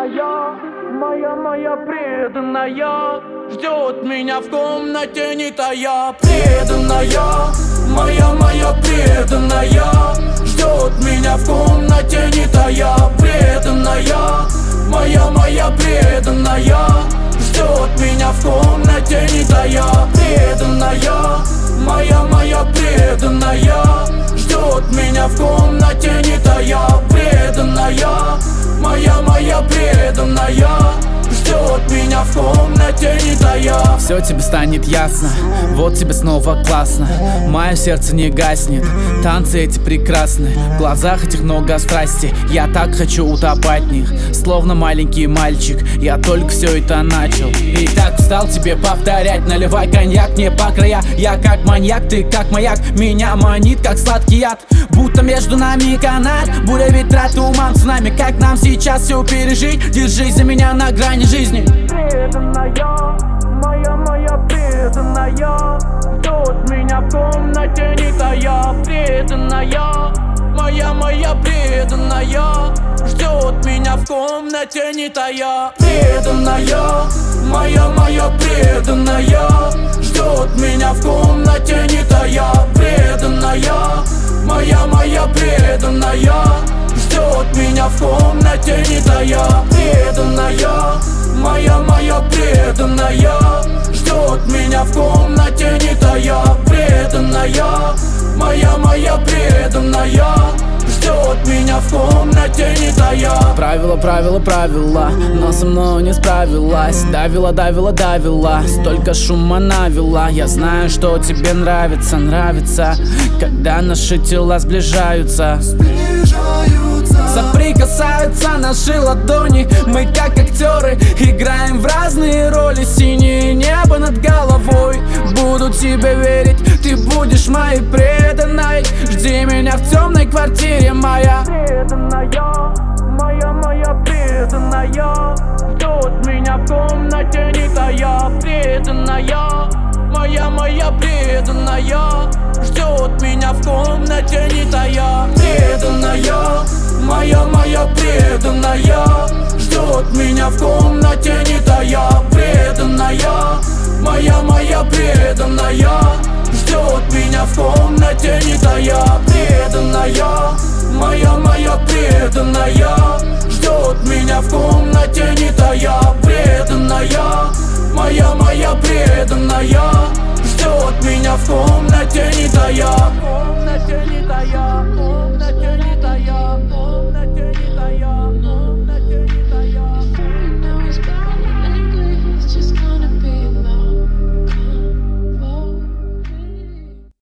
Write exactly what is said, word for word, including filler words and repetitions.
преданная, моя, моя преданная, ждет меня в комнате не тая. Преданная, моя, моя преданная, ждет меня в комнате не тая. Преданная, моя, моя преданная, ждет меня в комнате не тая. Преданная, моя, моя преданная, ждет меня в комнате не тая. Преданная, моя, моя преданная, ждет меня в комнате не тая. Все тебе станет ясно, вот тебе снова классно. Мое сердце не гаснет, танцы эти прекрасны. В глазах этих много страсти, я так хочу утопать в них. Словно маленький мальчик, я только все это начал. И так устал тебе повторять, наливай коньяк не по края. Я как маньяк, ты как маяк, меня манит как сладкий яд. Будто между нами канат, буря, ветра, туман, цунами. Как нам сейчас все пережить, держись за меня на грани жизни. Преданная, моя, моя преданная, ждет меня в комнате не тая. Преданная, моя, моя преданная, ждет меня в комнате не тая. Преданная, моя, моя преданная, ждет меня в комнате не тая. Преданная, моя, моя преданная, ждет меня в комнате не тая. Преданная, моя, моя преданная, ждет меня в комнате не тая. Преданная, моя, моя преданная, ждет меня в комнате не тая. Правила, правила, правила, но со мной не справилась. Давила, давила, давила, столько шума навела. Я знаю, что тебе нравится, нравится, когда наши тела сближаются. Соприкасаются наши ладони, мы как актеры играем в разные роли. Синее небо над головой, буду тебе верить, ты будешь моей преданной. Жди меня в темной квартире моя. Преданная, моя, моя преданная, ждет меня в комнате не тая. Преданная, моя, моя преданная, ждет меня в комнате не тая. Преданная, моя, моя преданная, ждет меня в комнате не тая. Преданная, моя, моя преданная, ждет меня в комнате не тая. Преданная, моя, моя преданная, ждет меня в комнате не тая. Преданная, моя, моя преданная, ждет меня в комнате